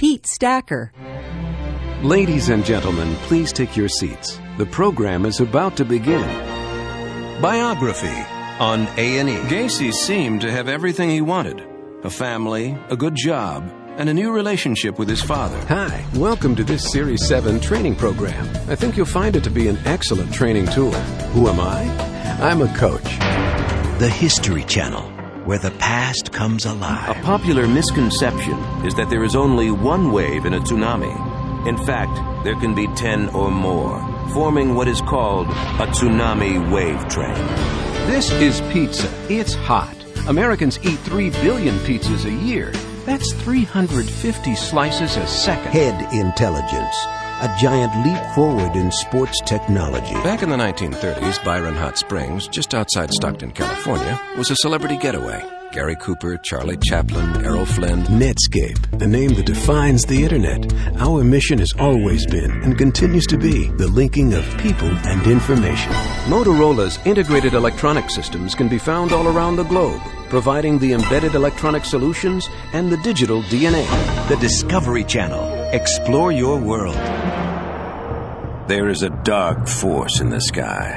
Pete Stacker. Ladies and gentlemen, please take your seats. The program is about to begin. Biography on A&E. Gacy seemed to have everything he wanted. A family, a good job, and a new relationship with his father. Hi, welcome to this Series 7 training program. I think you'll find it to be an excellent training tool. Who am I? I'm a coach. The History Channel, where the past comes alive. A popular misconception is that there is only one wave in a tsunami. In fact, there can be 10 or more, forming what is called a tsunami wave train. This is pizza. It's hot. Americans eat 3 billion pizzas a year. That's 350 slices a second. Head Intelligence, a giant leap forward in sports technology. Back in the 1930s, Byron Hot Springs, just outside Stockton, California, was a celebrity getaway. Gary Cooper, Charlie Chaplin, Errol Flynn. Netscape, the name that defines the Internet. Our mission has always been, and continues to be, the linking of people and information. Motorola's integrated electronic systems can be found all around the globe, providing the embedded electronic solutions and the digital DNA. The Discovery Channel. Explore your world. There is a dark force in the sky.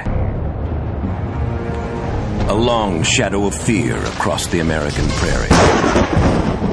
A long shadow of fear across the American prairie.